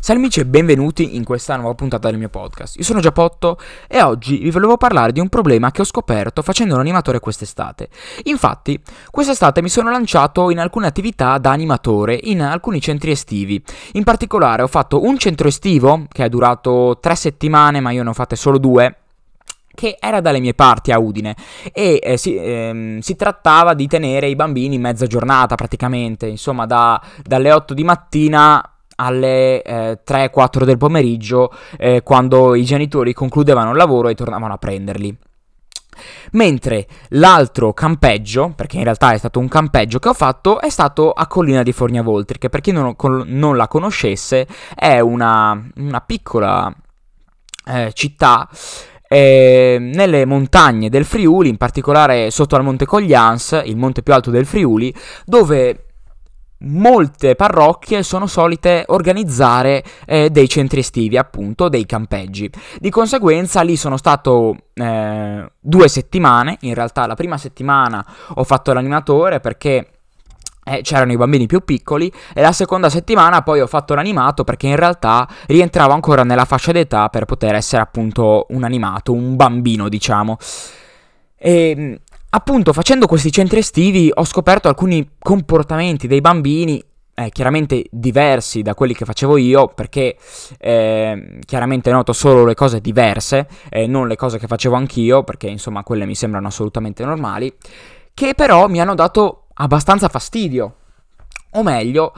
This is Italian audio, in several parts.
Salve amici e benvenuti in questa nuova puntata del mio podcast. Io sono Giappotto e oggi vi volevo parlare di un problema che ho scoperto facendo un animatore quest'estate. Infatti, quest'estate mi sono lanciato in alcune attività da animatore in alcuni centri estivi. In particolare ho fatto un centro estivo che è durato 3 settimane, ma io ne ho fatte solo 2. Che era dalle mie parti a Udine e si trattava di tenere i bambini mezza giornata praticamente, insomma dalle 8 di mattina alle 3-4 del pomeriggio, quando i genitori concludevano il lavoro e tornavano a prenderli. Mentre l'altro campeggio, perché in realtà è stato un campeggio che ho fatto, è stato a Collina di Forniavoltri, che per chi non la conoscesse è una piccola città nelle montagne del Friuli, in particolare sotto al Monte Coglians, il monte più alto del Friuli, dove molte parrocchie sono solite organizzare dei centri estivi, appunto dei campeggi. Di conseguenza lì sono stato 2 settimane. In realtà la prima settimana ho fatto l'animatore perché c'erano i bambini più piccoli, e la seconda settimana poi ho fatto l'animato perché in realtà rientravo ancora nella fascia d'età per poter essere appunto un animato, un bambino, diciamo. E appunto facendo questi centri estivi ho scoperto alcuni comportamenti dei bambini chiaramente diversi da quelli che facevo io, perché chiaramente noto solo le cose diverse, non le cose che facevo anch'io, perché insomma quelle mi sembrano assolutamente normali, che però mi hanno dato abbastanza fastidio, o meglio,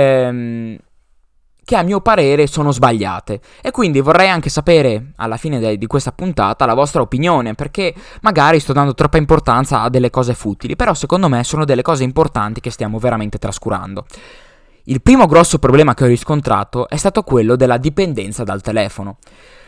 che a mio parere sono sbagliate. E quindi vorrei anche sapere alla fine di questa puntata la vostra opinione, perché magari sto dando troppa importanza a delle cose futili, però secondo me sono delle cose importanti che stiamo veramente trascurando. Il primo grosso problema che ho riscontrato è stato quello della dipendenza dal telefono.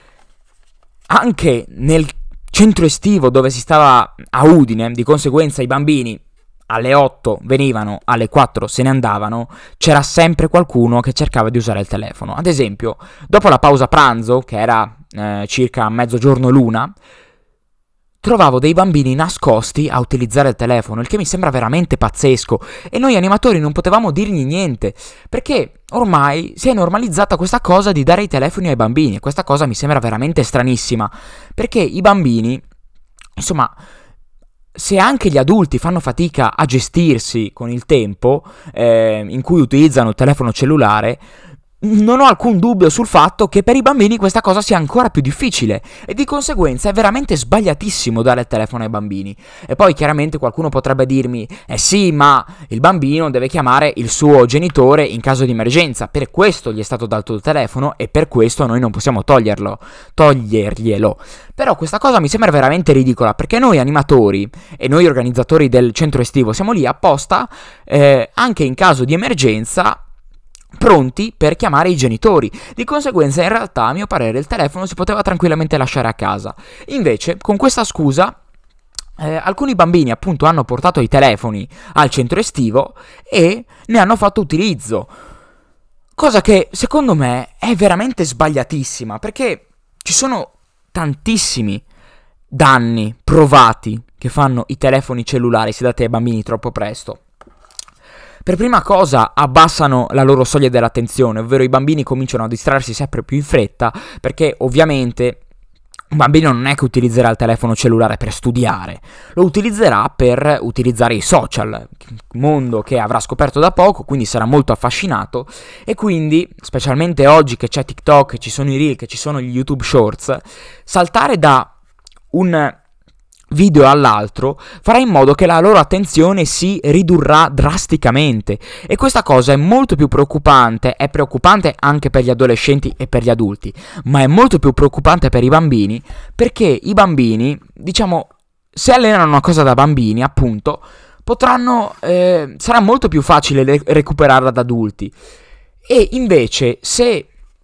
Anche nel centro estivo dove si stava a Udine, di conseguenza i bambini alle 8 venivano, alle 4 se ne andavano, c'era sempre qualcuno che cercava di usare il telefono. Ad esempio, dopo la pausa pranzo, che era circa mezzogiorno l'una, trovavo dei bambini nascosti a utilizzare il telefono, il che mi sembra veramente pazzesco, e noi animatori non potevamo dirgli niente, perché ormai si è normalizzata questa cosa di dare i telefoni ai bambini, e questa cosa mi sembra veramente stranissima, perché i bambini, insomma, se anche gli adulti fanno fatica a gestirsi con il tempo in cui utilizzano il telefono cellulare, non ho alcun dubbio sul fatto che per i bambini questa cosa sia ancora più difficile, e di conseguenza è veramente sbagliatissimo dare il telefono ai bambini. E poi chiaramente qualcuno potrebbe dirmi: sì, ma il bambino deve chiamare il suo genitore in caso di emergenza, per questo gli è stato dato il telefono e per questo noi non possiamo toglierglielo. Però questa cosa mi sembra veramente ridicola, perché noi animatori e noi organizzatori del centro estivo siamo lì apposta, anche in caso di emergenza, pronti per chiamare i genitori. Di conseguenza in realtà a mio parere il telefono si poteva tranquillamente lasciare a casa. Invece con questa scusa alcuni bambini appunto hanno portato i telefoni al centro estivo e ne hanno fatto utilizzo, cosa che secondo me è veramente sbagliatissima, perché ci sono tantissimi danni provati che fanno i telefoni cellulari se dati ai bambini troppo presto. Per prima cosa abbassano la loro soglia dell'attenzione, ovvero i bambini cominciano a distrarsi sempre più in fretta, perché ovviamente un bambino non è che utilizzerà il telefono cellulare per studiare, lo utilizzerà per utilizzare i social, mondo che avrà scoperto da poco, quindi sarà molto affascinato, e quindi, specialmente oggi che c'è TikTok, che ci sono i Reel, che ci sono gli YouTube Shorts, saltare da un video all'altro farà in modo che la loro attenzione si ridurrà drasticamente, e questa cosa è molto più preoccupante. È preoccupante anche per gli adolescenti e per gli adulti, ma è molto più preoccupante per i bambini, perché i bambini, diciamo, se allenano una cosa da bambini, appunto, sarà molto più facile recuperarla da adulti. E invece se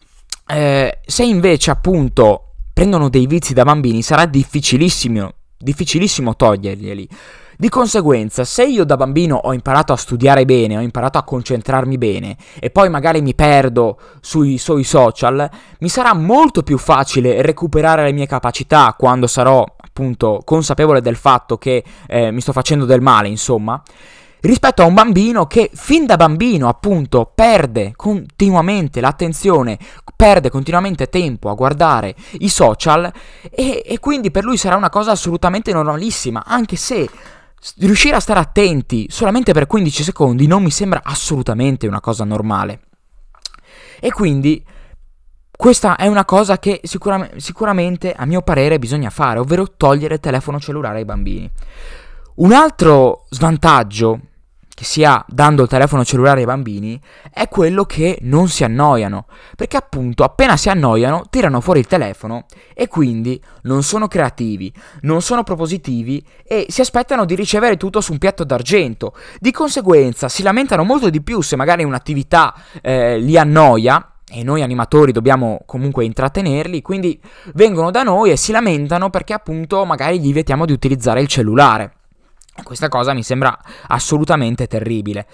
invece appunto prendono dei vizi da bambini, sarà difficilissimo toglierglieli. Di conseguenza, se io da bambino ho imparato a studiare bene, ho imparato a concentrarmi bene, e poi magari mi perdo sui social, mi sarà molto più facile recuperare le mie capacità quando sarò appunto consapevole del fatto che mi sto facendo del male, insomma, rispetto a un bambino che fin da bambino appunto perde continuamente l'attenzione perde continuamente tempo a guardare i social e quindi per lui sarà una cosa assolutamente normalissima, anche se riuscire a stare attenti solamente per 15 secondi non mi sembra assolutamente una cosa normale. E quindi questa è una cosa che sicuramente a mio parere bisogna fare, ovvero togliere il telefono cellulare ai bambini. Un altro svantaggio che si ha dando il telefono cellulare ai bambini è quello che non si annoiano, perché appunto appena si annoiano tirano fuori il telefono e quindi non sono creativi, non sono propositivi e si aspettano di ricevere tutto su un piatto d'argento. Di conseguenza si lamentano molto di più se magari un'attività li annoia, e noi animatori dobbiamo comunque intrattenerli, quindi vengono da noi e si lamentano perché appunto magari gli vietiamo di utilizzare il cellulare. Questa cosa mi sembra assolutamente terribile.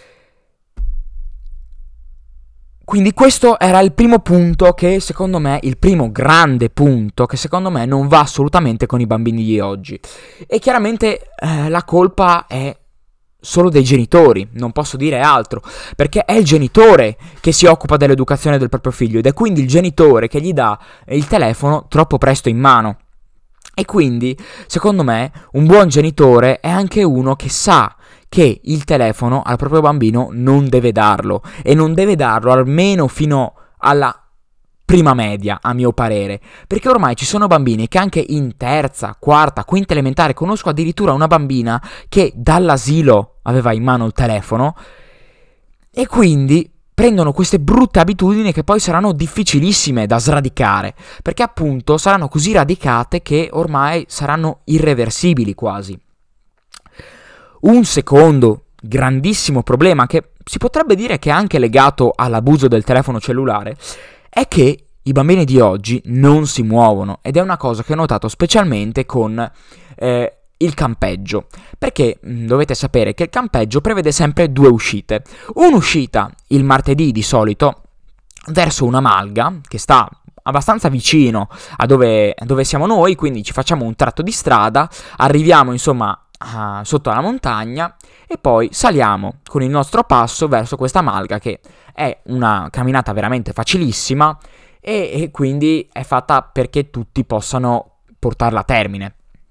Quindi questo era il primo punto che secondo me, il primo grande punto che secondo me non va assolutamente con i bambini di oggi. E chiaramente la colpa è solo dei genitori, non posso dire altro, perché è il genitore che si occupa dell'educazione del proprio figlio ed è quindi il genitore che gli dà il telefono troppo presto in mano. E quindi, secondo me, un buon genitore è anche uno che sa che il telefono al proprio bambino non deve darlo, e non deve darlo almeno fino alla prima media, a mio parere, perché ormai ci sono bambini che anche in terza, quarta, quinta elementare, conosco addirittura una bambina che dall'asilo aveva in mano il telefono, e quindi prendono queste brutte abitudini che poi saranno difficilissime da sradicare, perché appunto saranno così radicate che ormai saranno irreversibili quasi. Un secondo grandissimo problema, che si potrebbe dire che è anche legato all'abuso del telefono cellulare, è che i bambini di oggi non si muovono, ed è una cosa che ho notato specialmente con il campeggio, perché dovete sapere che il campeggio prevede sempre 2 uscite. Un'uscita il martedì di solito verso una malga che sta abbastanza vicino a dove siamo noi, quindi ci facciamo un tratto di strada, arriviamo insomma sotto la montagna e poi saliamo con il nostro passo verso questa malga, che è una camminata veramente facilissima e quindi è fatta perché tutti possano portarla a termine.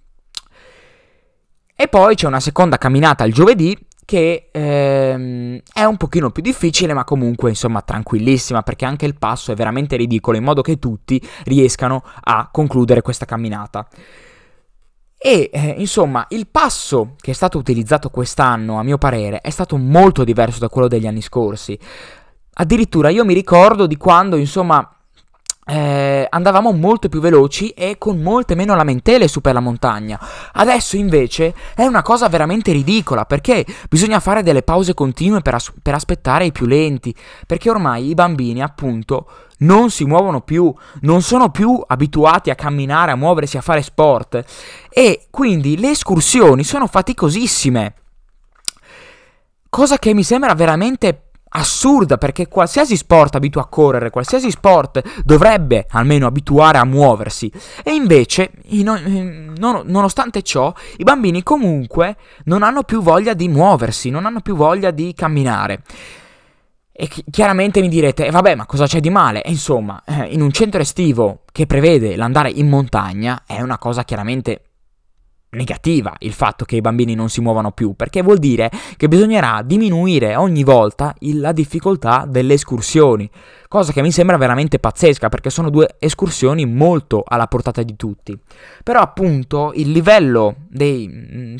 E poi c'è una seconda camminata il giovedì che è un pochino più difficile, ma comunque insomma tranquillissima, perché anche il passo è veramente ridicolo, in modo che tutti riescano a concludere questa camminata. E insomma il passo che è stato utilizzato quest'anno, a mio parere, è stato molto diverso da quello degli anni scorsi. Addirittura io mi ricordo di quando insomma andavamo molto più veloci e con molte meno lamentele su per la montagna. Adesso invece è una cosa veramente ridicola, perché bisogna fare delle pause continue per aspettare i più lenti, perché ormai i bambini appunto non si muovono più, non sono più abituati a camminare, a muoversi, a fare sport, e quindi le escursioni sono faticosissime, cosa che mi sembra veramente assurda, perché qualsiasi sport abitua a correre, qualsiasi sport dovrebbe almeno abituare a muoversi, e invece nonostante ciò i bambini comunque non hanno più voglia di muoversi, non hanno più voglia di camminare. E chiaramente mi direte, vabbè, ma cosa c'è di male? E insomma, in un centro estivo che prevede l'andare in montagna è una cosa chiaramente negativa il fatto che i bambini non si muovano più, perché vuol dire che bisognerà diminuire ogni volta la difficoltà delle escursioni, cosa che mi sembra veramente pazzesca, perché sono 2 escursioni molto alla portata di tutti. Però appunto il livello di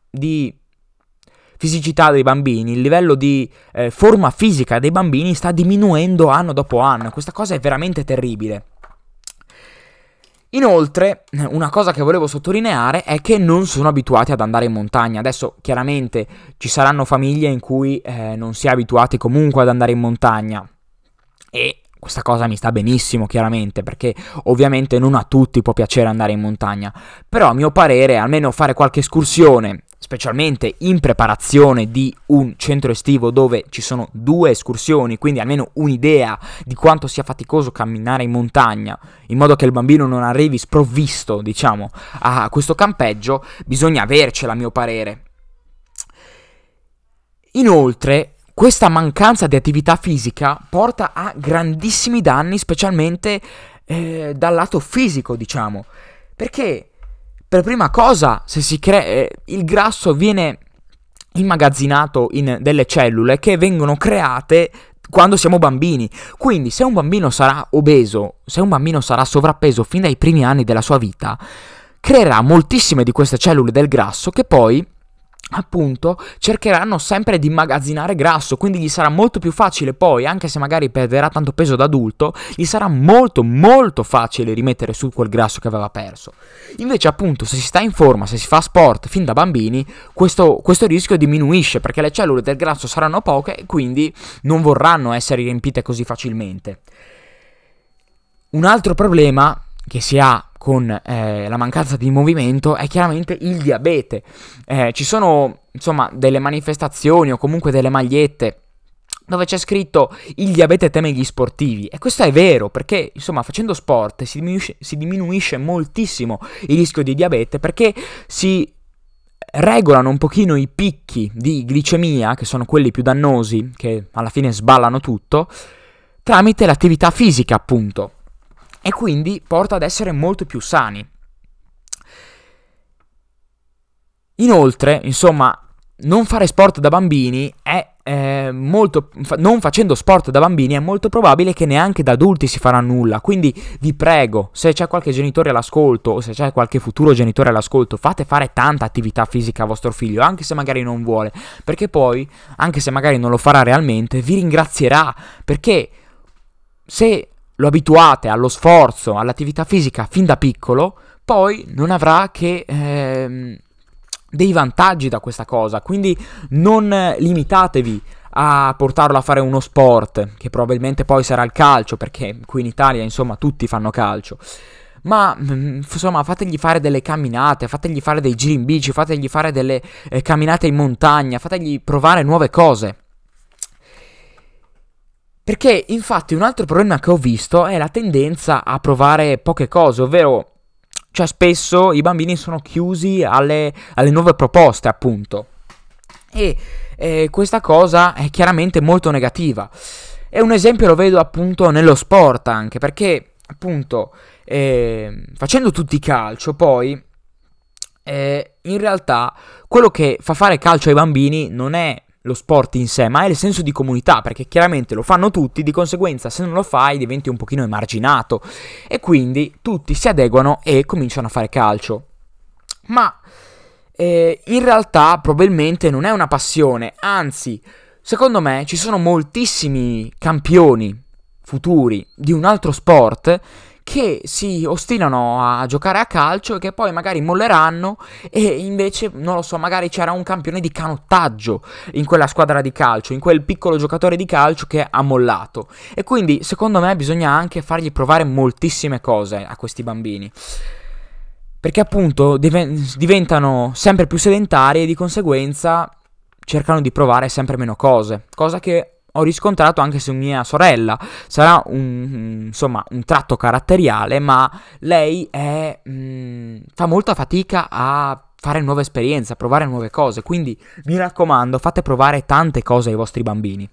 fisicità dei bambini, il livello di forma fisica dei bambini sta diminuendo anno dopo anno. Questa cosa è veramente terribile. Inoltre, una cosa che volevo sottolineare è che non sono abituati ad andare in montagna. Adesso chiaramente ci saranno famiglie in cui non si è abituati comunque ad andare in montagna, e questa cosa mi sta benissimo chiaramente, perché ovviamente non a tutti può piacere andare in montagna, però a mio parere almeno fare qualche escursione, specialmente in preparazione di un centro estivo dove ci sono 2 escursioni, quindi almeno un'idea di quanto sia faticoso camminare in montagna, in modo che il bambino non arrivi sprovvisto, diciamo, a questo campeggio, bisogna avercela a mio parere. Inoltre, questa mancanza di attività fisica porta a grandissimi danni, specialmente dal lato fisico, diciamo. Perché, per prima cosa, se si il grasso viene immagazzinato in delle cellule che vengono create quando siamo bambini. Quindi, se un bambino sarà obeso, se un bambino sarà sovrappeso fin dai primi anni della sua vita, creerà moltissime di queste cellule del grasso che poi, appunto, cercheranno sempre di immagazzinare grasso, quindi gli sarà molto più facile poi, anche se magari perderà tanto peso da adulto, gli sarà molto molto facile rimettere su quel grasso che aveva perso. Invece, appunto, se si sta in forma, se si fa sport fin da bambini, questo rischio diminuisce, perché le cellule del grasso saranno poche e quindi non vorranno essere riempite così facilmente. Un altro problema che si ha con la mancanza di movimento è chiaramente il diabete. Ci sono, insomma, delle manifestazioni o comunque delle magliette dove c'è scritto "il diabete teme gli sportivi", e questo è vero, perché insomma facendo sport si diminuisce moltissimo il rischio di diabete, perché si regolano un pochino i picchi di glicemia, che sono quelli più dannosi, che alla fine sballano tutto, tramite l'attività fisica, appunto. E quindi porta ad essere molto più sani. Inoltre, insomma, non fare sport da bambini non facendo sport da bambini è molto probabile che neanche da adulti si farà nulla. Quindi vi prego, se c'è qualche genitore all'ascolto o se c'è qualche futuro genitore all'ascolto, fate fare tanta attività fisica a vostro figlio, anche se magari non vuole, perché poi, anche se magari non lo farà realmente, vi ringrazierà, perché se lo abituate allo sforzo, all'attività fisica fin da piccolo, poi non avrà che dei vantaggi da questa cosa. Quindi non limitatevi a portarlo a fare uno sport, che probabilmente poi sarà il calcio, perché qui in Italia, insomma, tutti fanno calcio. Ma insomma, fategli fare delle camminate, fategli fare dei giri in bici, fategli fare delle camminate in montagna, fategli provare nuove cose. Perché infatti un altro problema che ho visto è la tendenza a provare poche cose, ovvero, cioè, spesso i bambini sono chiusi alle nuove proposte, appunto. E questa cosa è chiaramente molto negativa. E un esempio lo vedo appunto nello sport anche, perché appunto facendo tutti calcio poi in realtà quello che fa fare calcio ai bambini non è lo sport in sé, ma è il senso di comunità, perché chiaramente lo fanno tutti, di conseguenza se non lo fai diventi un pochino emarginato e quindi tutti si adeguano e cominciano a fare calcio. Ma in realtà probabilmente non è una passione, anzi, secondo me ci sono moltissimi campioni futuri di un altro sport che si ostinano a giocare a calcio e che poi magari molleranno, e invece, non lo so, magari c'era un campione di canottaggio in quella squadra di calcio, in quel piccolo giocatore di calcio che ha mollato. E quindi, secondo me, bisogna anche fargli provare moltissime cose a questi bambini, perché appunto diventano sempre più sedentari e di conseguenza cercano di provare sempre meno cose, cosa che ho riscontrato anche su mia sorella. Sarà un tratto caratteriale, ma lei fa molta fatica a fare nuove esperienze, a provare nuove cose, quindi mi raccomando, fate provare tante cose ai vostri bambini.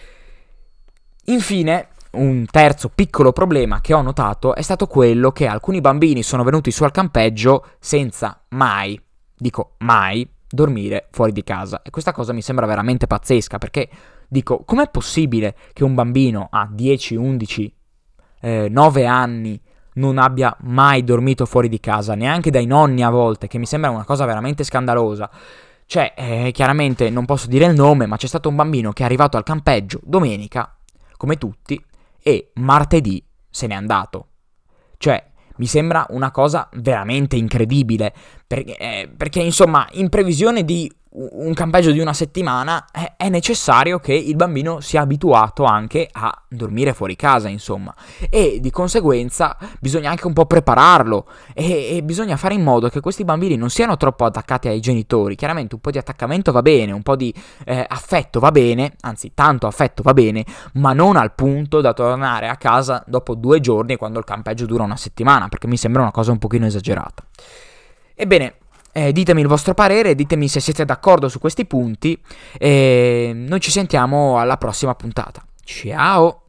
Infine, un terzo piccolo problema che ho notato è stato quello che alcuni bambini sono venuti su al campeggio senza mai, dico mai, dormire fuori di casa, e questa cosa mi sembra veramente pazzesca, perché dico, com'è possibile che un bambino a 10, 11, 9 anni non abbia mai dormito fuori di casa, neanche dai nonni a volte, che mi sembra una cosa veramente scandalosa. Cioè, chiaramente non posso dire il nome, ma c'è stato un bambino che è arrivato al campeggio domenica, come tutti, e martedì se n'è andato. Cioè, mi sembra una cosa veramente incredibile, perché insomma, in previsione di un campeggio di una settimana è necessario che il bambino sia abituato anche a dormire fuori casa, insomma, e di conseguenza bisogna anche un po' prepararlo e bisogna fare in modo che questi bambini non siano troppo attaccati ai genitori. Chiaramente un po' di attaccamento va bene, un po' di affetto va bene, anzi tanto affetto va bene, ma non al punto da tornare a casa dopo 2 giorni quando il campeggio dura una settimana, perché mi sembra una cosa un pochino esagerata. Ebbene, Ditemi il vostro parere, ditemi se siete d'accordo su questi punti e noi ci sentiamo alla prossima puntata. Ciao!